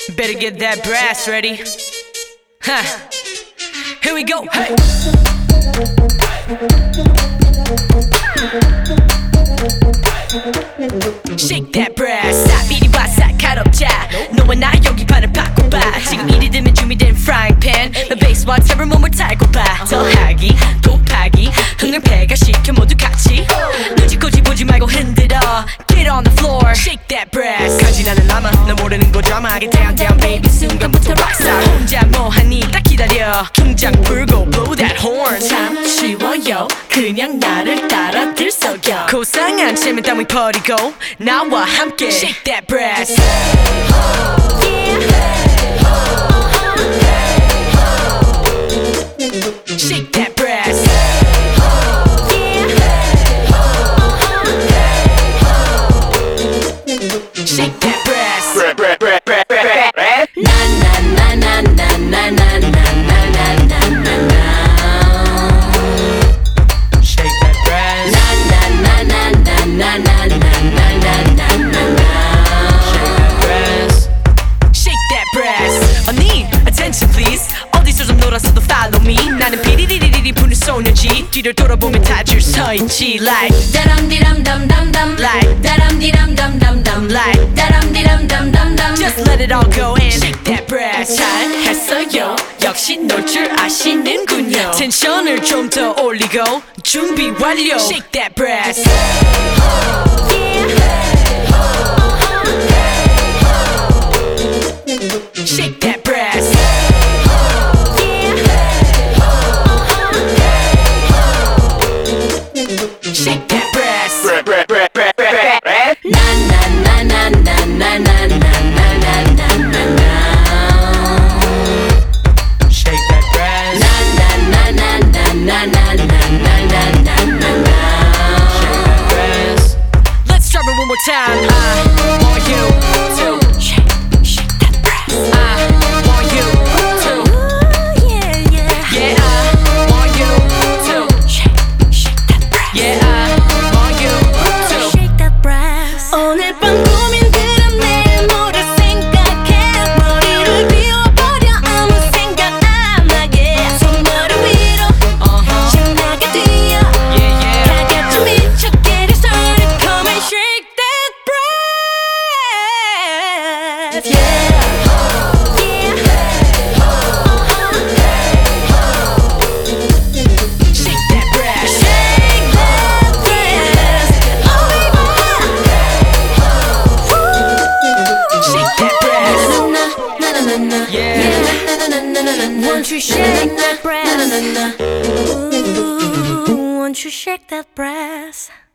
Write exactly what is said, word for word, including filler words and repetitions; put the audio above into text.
Better get that brass ready. Huh. Here we go. Hey. Shake that brass. 싹 이리 와 싹 갈아엎자. 너와 나 여기 판을 바꿔봐. 지금 이리 되면 준비된 frying pan. The bass one time 몸을 달고 봐. 더하기 곱하기 흥을 시켜 모두 같이. 눈치 꼬지 보지 말고 흔들어. Get on the floor. Shake that brass. 간지 나는 남아 너 모르는 거 드라마하게 down down baby 순간부터 rockstar. 혼자 뭐하니 딱 기다려. 통장 불고 blow that horn. 참 쉬워요 그냥 나를 따라 들썩여. 고상한 체면 따위 버리고 나와 함께 Shake that brass. Shake that brass. Shake that brass. Na na na na na na na na na na na. Shake that brass. Na na na na na na na na na na na. Shake that brass. Shake that brass. 언니, attention please. 어디서 좀 놀았어도 follow me. 나는 비리리리리 부는 소녀지. 뒤를 돌아보면 다 줄 서 있지. Like 다람디람담담담. Like 다람디람담담담. Like 다람디람담담담. Just let it all go and shake that brass. 잘했어요. 역시 놀 줄 아시는군요. 텐션을 좀 더 올리고 준비 완료. Shake that brass. Shake that brass. Shake that brass. Na na na na na na na na na na na. Shake that brass. Na na na na na na na na na na na. Shake that brass. Let's start it one more time. I want you to shake, shake that brass. I want you to, yeah yeah. Yeah, I want you to shake, shake that brass. Yeah, I want you to shake that brass. 오늘 밤 고민들은 내일 모레 생각해. 머리를 비워버려 아무 생각 안 하게. 손머리 위로 신나게 뛰어. 다 같이 미쳐 get it started. Come and shake that brass. Yeah. Won't you shake that brass? Ooh, won't you shake that brass?